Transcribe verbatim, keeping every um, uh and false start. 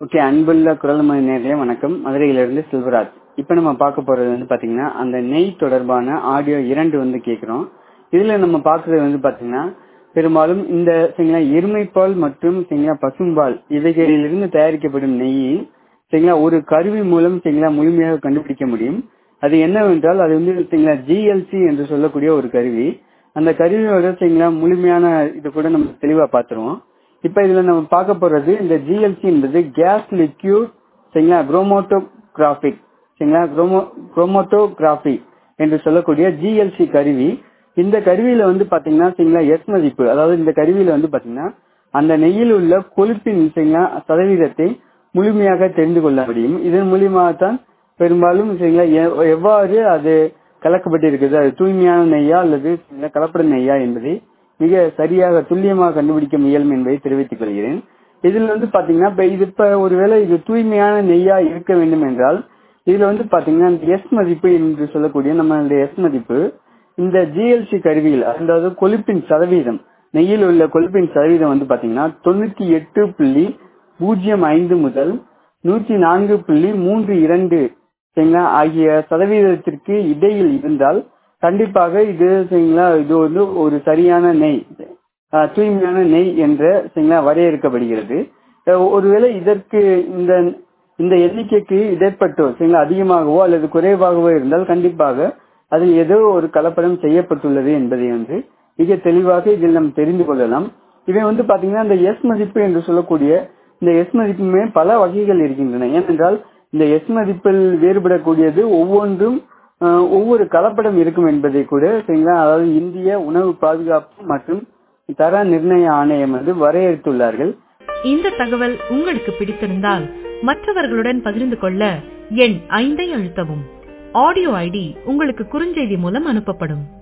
Okay, அன்புள்ள குரல்மணி நேயர்களே வணக்கம். மதுரையிலிருந்து செல்வராஜ். இப்ப நம்ம பார்க்க போறது வந்து பாத்தீங்கன்னா அந்த நெய் தொடர்பான ஆடியோ இரண்டு வந்து கேட்கிறோம். இதுல நம்ம பார்க்கறது வந்து பாத்தீங்கன்னா பெரும்பாலும் இந்த சரிங்களா எருமைப்பால் மற்றும் சரிங்களா பசும்பால் இவைகளிலிருந்து தயாரிக்கப்படும் நெய்யை சரிங்களா ஒரு கருவி மூலம் சரிங்களா முழுமையாக கண்டுபிடிக்க முடியும். அது என்னவென்றால் அது வந்து சரிங்களா ஜிஎல்சி என்று சொல்லக்கூடிய ஒரு கருவி. அந்த கருவியோட சரிங்களா முழுமையான இது கூட நம்ம தெளிவா பாத்துருவோம். இப்ப இதுல நம்ம பார்க்க போறது இந்த ஜிஎல்சி என்பது கேஸ் லிக்யூட் சரிங்களா குரோமோட்டோகிராபிக் சரிங்களா குரோமோ குரோமோட்டோகிராபி என்று சொல்லக்கூடிய ஜிஎல்சி கருவி. இந்த கருவியில வந்து பாத்தீங்கன்னா சரிங்களா எஸ் மதிப்பு, அதாவது இந்த கருவியில வந்து பாத்தீங்கன்னா அந்த நெய்யில் உள்ள கொழுப்பின் சரிங்களா சதவீதத்தை முழுமையாக தெரிந்து கொள்ள முடியும். இதன் மூலியமாகத்தான் பெரும்பாலும் சரிங்களா எவ்வாறு அது கலக்கப்பட்டிருக்கிறது, அது தூய்மையான நெய்யா அல்லது கலப்பட நெய்யா என்பதை மிக சரியாக துல்லியமாக கண்டுபிடிக்க முயலும் என்பதை தெரிவித்துக் கொள்கிறேன். இதுல வந்து பாத்தீங்கன்னா இப்ப இது இப்ப ஒருவேளை இது தூய்மையான நெய்யா இருக்க வேண்டும் என்றால் இதுல வந்து பாத்தீங்கன்னா இந்த எஸ் மதிப்பு என்று சொல்லக்கூடிய நம்ம எஸ் மதிப்பு இந்த ஜிஎல்சி கருவியில், அதாவது கொழுப்பின் சதவீதம், நெய்யில் உள்ள கொழுப்பின் சதவீதம் வந்து பாத்தீங்கன்னா தொண்ணூத்தி எட்டு புள்ளி பூஜ்ஜியம் ஐந்து முதல் நூற்றி நான்கு புள்ளி மூன்று இரண்டு சரிங்களா ஆகிய சதவீதத்திற்கு இடையில் இருந்தால் கண்டிப்பாக இது சரிங்களா இது வந்து ஒரு சரியான நெய், தூய்மையான நெய் என்ற சரிங்களா வரையறுக்கப்படுகிறது. ஒருவேளை இதற்கு இந்த இந்த எண்ணிக்கைக்கு இடைப்பட்டோ சரிங்களா அதிகமாகவோ அல்லது குறைவாகவோ இருந்தால் கண்டிப்பாக அதில் ஏதோ ஒரு கலப்படம் செய்யப்பட்டுள்ளது என்பதை வந்து மிக தெளிவாக இதில் நாம் தெரிந்து கொள்ளலாம். இவை வந்து பாத்தீங்கன்னா இந்த எஸ் மதிப்பு என்று சொல்லக்கூடிய இந்த எஸ் மதிப்புமே பல வகைகள் இருக்கின்றன. ஏனென்றால் இந்த எஸ் மதிப்பில் வேறுபடக்கூடியது ஒவ்வொன்றும் ஒவ்வொரு கலப்படம் இருக்கும் என்பதை கூட சரிங்களா அதாவது இந்திய உணவு பாதுகாப்பு மற்றும் தர நிர்ணய ஆணையம் வந்து வரையறுத்துள்ளார்கள். இந்த தகவல் உங்களுக்கு பிடித்திருந்தால் மற்றவர்களுடன் பகிர்ந்து கொள்ள எண் ஐந்தை அழுத்தவும். ஆடியோ ஐடி உங்களுக்கு குறுஞ்செய்தி மூலம் அனுப்பப்படும்.